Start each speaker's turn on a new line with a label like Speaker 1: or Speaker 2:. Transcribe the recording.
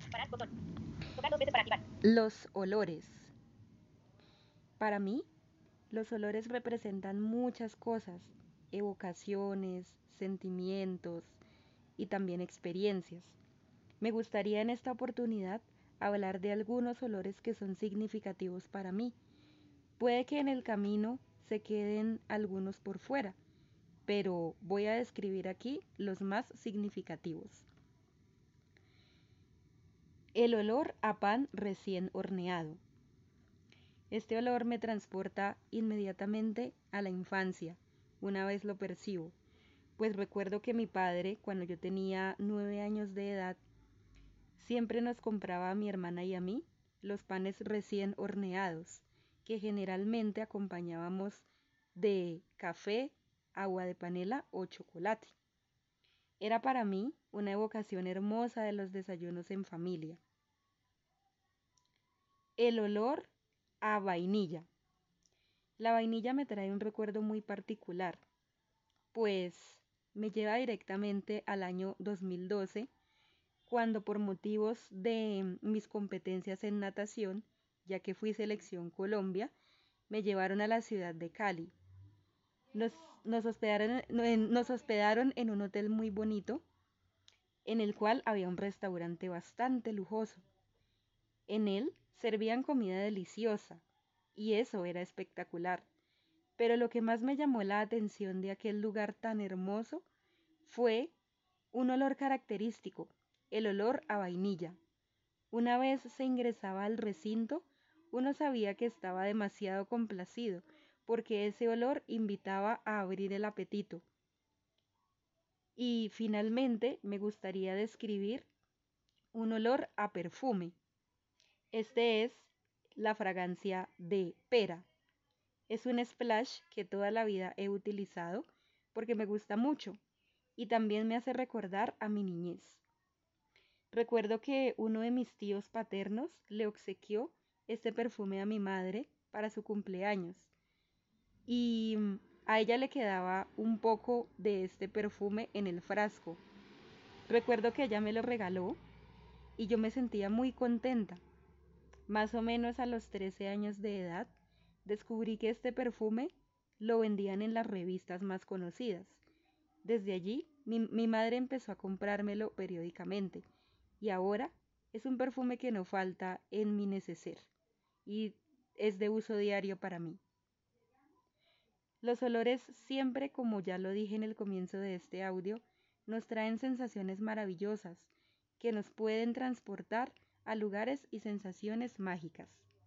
Speaker 1: Parar botón. Tocar dos veces para activar. Los olores. Para mí, los olores representan muchas cosas, evocaciones, sentimientos y también experiencias. Me gustaría en esta oportunidad hablar de algunos olores que son significativos para mí. Puede que en el camino se queden algunos por fuera, pero voy a describir aquí los más significativos. El olor a pan recién horneado. Este olor me transporta inmediatamente a la infancia, una vez lo percibo, pues recuerdo que mi padre, cuando yo tenía 9 años de edad, siempre nos compraba a mi hermana y a mí los panes recién horneados, que generalmente acompañábamos de café, agua de panela o chocolate. Era para mí una evocación hermosa de los desayunos en familia. El olor a vainilla. La vainilla me trae un recuerdo muy particular, pues me lleva directamente al año 2012, cuando por motivos de mis competencias en natación, ya que fui selección Colombia, me llevaron a la ciudad de Cali. Nos, nos hospedaron en un hotel muy bonito, en el cual había un restaurante bastante lujoso. En él servían comida deliciosa, y eso era espectacular. Pero lo que más me llamó la atención de aquel lugar tan hermoso fue un olor característico, el olor a vainilla. Una vez se ingresaba al recinto, uno sabía que estaba demasiado complacido, porque ese olor invitaba a abrir el apetito. Y finalmente me gustaría describir un olor a perfume. Este es la fragancia de pera. Es un splash que toda la vida he utilizado porque me gusta mucho y también me hace recordar a mi niñez. Recuerdo que uno de mis tíos paternos le obsequió este perfume a mi madre para su cumpleaños y a ella le quedaba un poco de este perfume en el frasco. Recuerdo que ella me lo regaló y yo me sentía muy contenta. Más o menos a los 13 años de edad, descubrí que este perfume lo vendían en las revistas más conocidas. Desde allí, mi madre empezó a comprármelo periódicamente y ahora es un perfume que no falta en mi neceser y es de uso diario para mí. Los olores siempre, como ya lo dije en el comienzo de este audio, nos traen sensaciones maravillosas que nos pueden transportar a lugares y sensaciones mágicas.